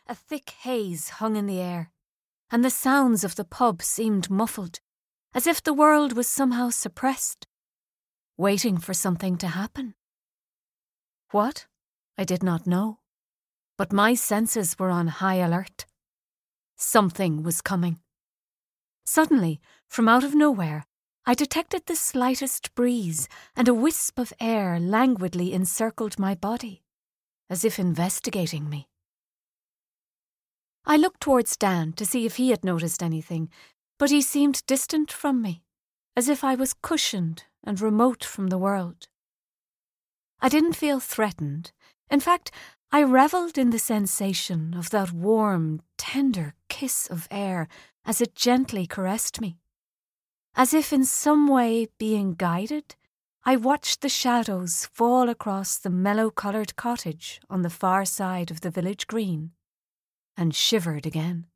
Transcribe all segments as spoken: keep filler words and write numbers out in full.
a thick haze hung in the air, and the sounds of the pub seemed muffled, as if the world was somehow suppressed, waiting for something to happen. What? I did not know, but my senses were on high alert. Something was coming. Suddenly, from out of nowhere, I detected the slightest breeze, and a wisp of air languidly encircled my body, as if investigating me. I looked towards Dan to see if he had noticed anything, but he seemed distant from me, as if I was cushioned and remote from the world. I didn't feel threatened. In fact, I revelled in the sensation of that warm, tender kiss of air as it gently caressed me. As if in some way being guided, I watched the shadows fall across the mellow-coloured cottage on the far side of the village green, and shivered again.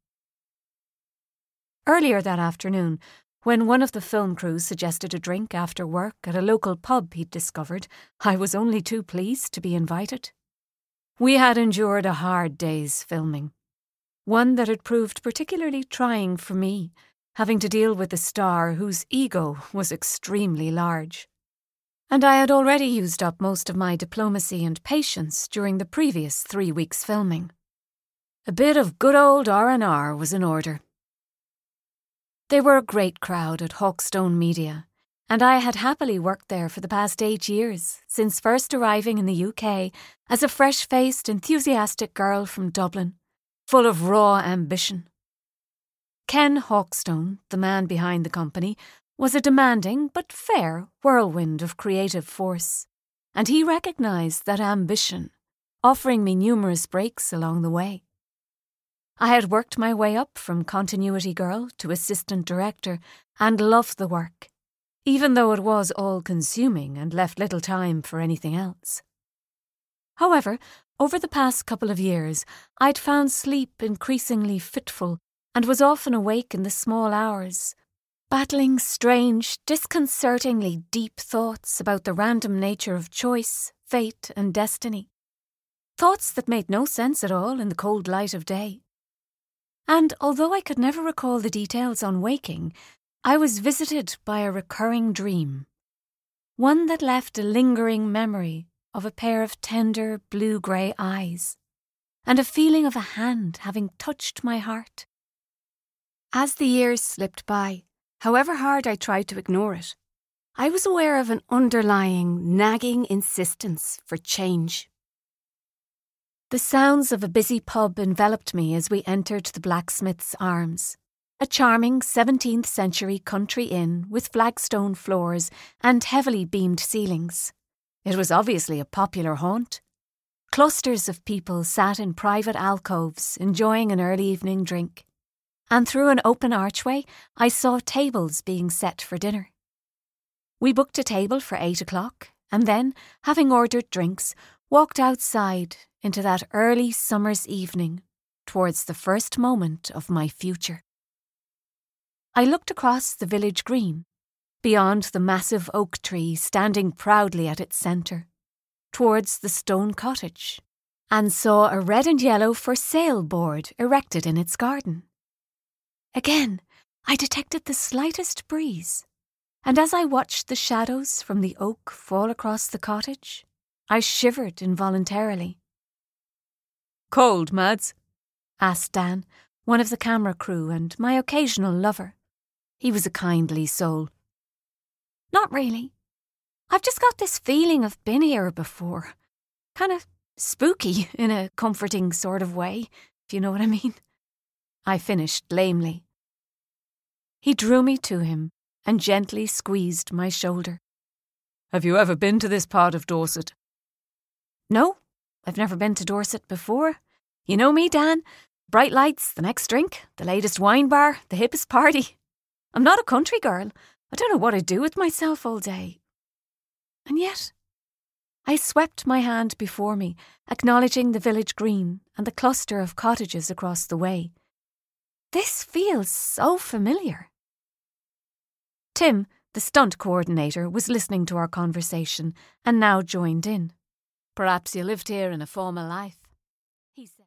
Earlier that afternoon, when one of the film crew suggested a drink after work at a local pub he'd discovered, I was only too pleased to be invited. We had endured a hard day's filming, one that had proved particularly trying for me, having to deal with a star whose ego was extremely large. And I had already used up most of my diplomacy and patience during the previous three weeks' filming. A bit of good old R and R was in order. They were a great crowd at Hawkstone Media, and I had happily worked there for the past eight years, since first arriving in the U K as a fresh-faced, enthusiastic girl from Dublin, full of raw ambition. Ken Hawkstone, the man behind the company, was a demanding but fair whirlwind of creative force, and he recognised that ambition, offering me numerous breaks along the way. I had worked my way up from continuity girl to assistant director and loved the work, even though it was all-consuming and left little time for anything else. However, over the past couple of years, I'd found sleep increasingly fitful and was often awake in the small hours, battling strange, disconcertingly deep thoughts about the random nature of choice, fate, and destiny. Thoughts that made no sense at all in the cold light of day. And although I could never recall the details on waking, I was visited by a recurring dream, one that left a lingering memory of a pair of tender blue-grey eyes, and a feeling of a hand having touched my heart. As the years slipped by, however hard I tried to ignore it, I was aware of an underlying, nagging insistence for change. The sounds of a busy pub enveloped me as we entered the Blacksmith's Arms, a charming seventeenth-century country inn with flagstone floors and heavily beamed ceilings. It was obviously a popular haunt. Clusters of people sat in private alcoves enjoying an early evening drink, and through an open archway I saw tables being set for dinner. We booked a table for eight o'clock, and then, having ordered drinks, walked outside into that early summer's evening towards the first moment of my future. I looked across the village green, beyond the massive oak tree standing proudly at its centre, towards the stone cottage, and saw a red and yellow for sale board erected in its garden. Again, I detected the slightest breeze, and as I watched the shadows from the oak fall across the cottage, I shivered involuntarily. "Cold, Mads?" asked Dan, one of the camera crew and my occasional lover. He was a kindly soul. "Not really. I've just got this feeling I've been here before. Kind of spooky in a comforting sort of way, if you know what I mean." I finished lamely. He drew me to him and gently squeezed my shoulder. "Have you ever been to this part of Dorset?" "No, I've never been to Dorset before. You know me, Dan. Bright lights, the next drink, the latest wine bar, the hippest party. I'm not a country girl. I don't know what I'd do with myself all day." And yet, I swept my hand before me, acknowledging the village green and the cluster of cottages across the way. This feels so familiar. Tim, the stunt coordinator, was listening to our conversation and now joined in. "Perhaps you lived here in a former life," he said.